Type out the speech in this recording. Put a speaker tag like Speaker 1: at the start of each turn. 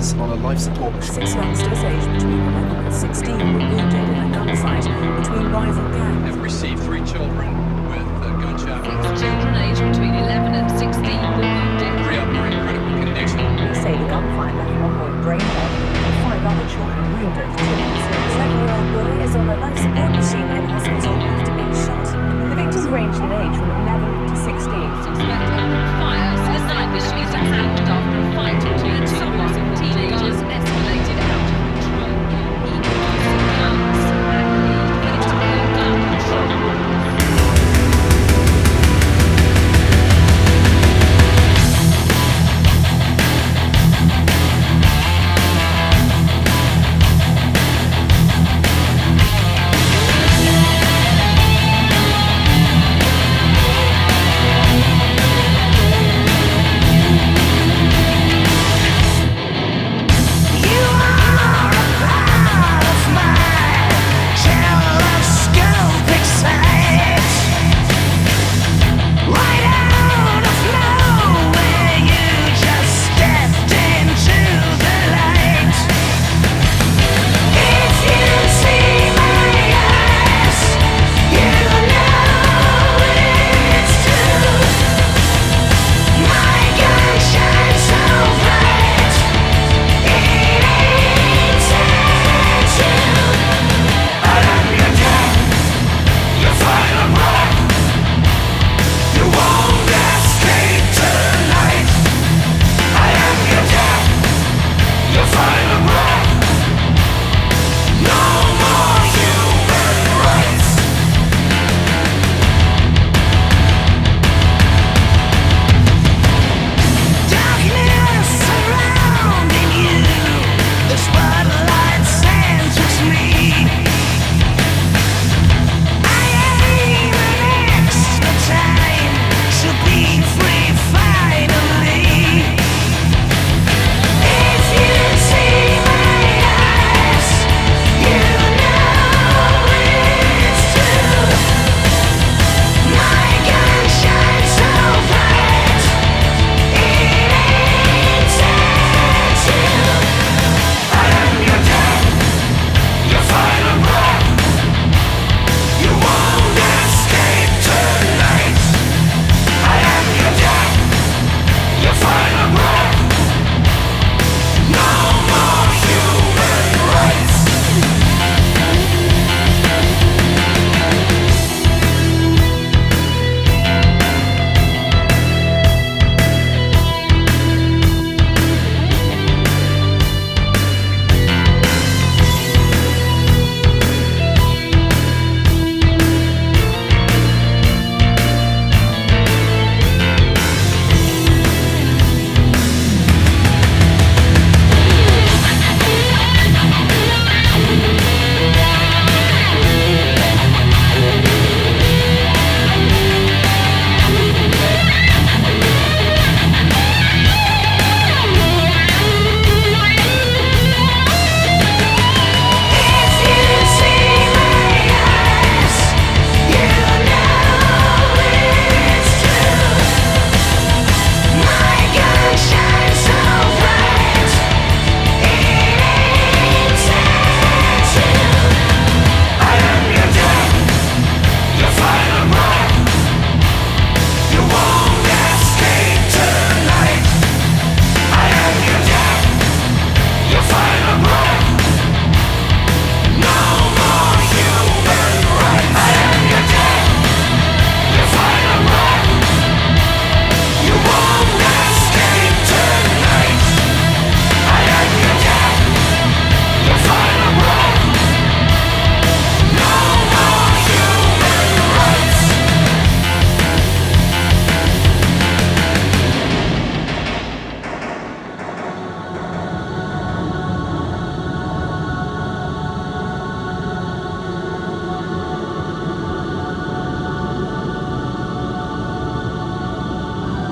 Speaker 1: is on a life support machine.
Speaker 2: 6 youngsters aged between 11 and 16 were wounded in a gunfight between rival gangs.
Speaker 3: Have received 3 children with gunshot wounds.
Speaker 4: 6 children aged between 11 and 16 were wounded.
Speaker 3: 3 of them are in critical condition.
Speaker 2: Police say the gunfight left one boy brain dead and 5 other children wounded. The 11-year-old boy is on a life support machine in hospital after being shot. The victims ranged in age from